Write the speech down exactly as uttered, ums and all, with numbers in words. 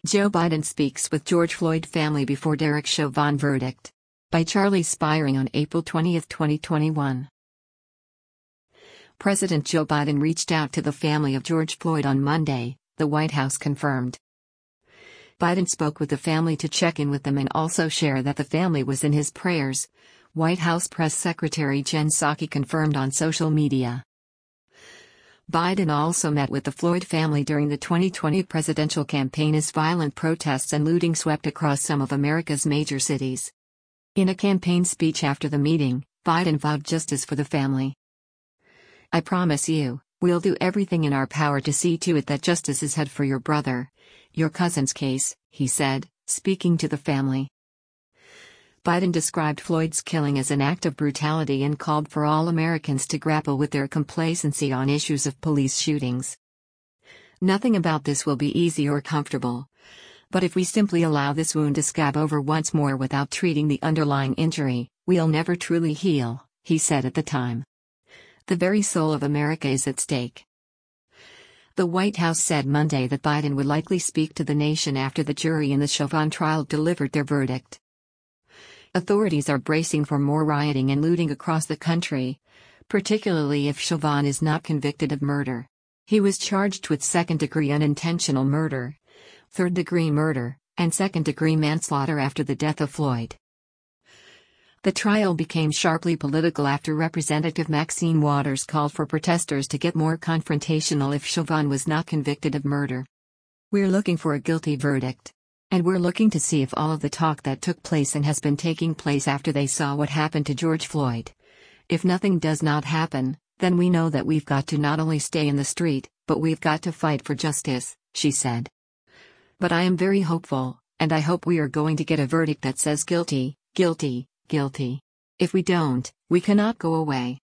Joe Biden speaks with George Floyd family before Derek Chauvin verdict. By Charlie Spiring on April twentieth, twenty twenty-one. President Joe Biden reached out to the family of George Floyd on Monday, the White House confirmed. Biden spoke with the family to check in with them and also share that the family was in his prayers, White House Press Secretary Jen Psaki confirmed on social media. Biden also met with the Floyd family during the twenty twenty presidential campaign as violent protests and looting swept across some of America's major cities. In a campaign speech after the meeting, Biden vowed justice for the family. "I promise you, we'll do everything in our power to see to it that justice is had for your brother, your cousin's case," he said, speaking to the family. Biden described Floyd's killing as an act of brutality and called for all Americans to grapple with their complacency on issues of police shootings. "Nothing about this will be easy or comfortable. But if we simply allow this wound to scab over once more without treating the underlying injury, we'll never truly heal," he said at the time. "The very soul of America is at stake." The White House said Monday that Biden would likely speak to the nation after the jury in the Chauvin trial delivered their verdict. Authorities are bracing for more rioting and looting across the country, particularly if Chauvin is not convicted of murder. He was charged with second-degree unintentional murder, third-degree murder, and second-degree manslaughter after the death of Floyd. The trial became sharply political after Representative Maxine Waters called for protesters to get more confrontational if Chauvin was not convicted of murder. "We're looking for a guilty verdict. And we're looking to see if all of the talk that took place and has been taking place after they saw what happened to George Floyd. If nothing does not happen, then we know that we've got to not only stay in the street, but we've got to fight for justice," she said. "But I am very hopeful, and I hope we are going to get a verdict that says guilty, guilty, guilty. If we don't, we cannot go away."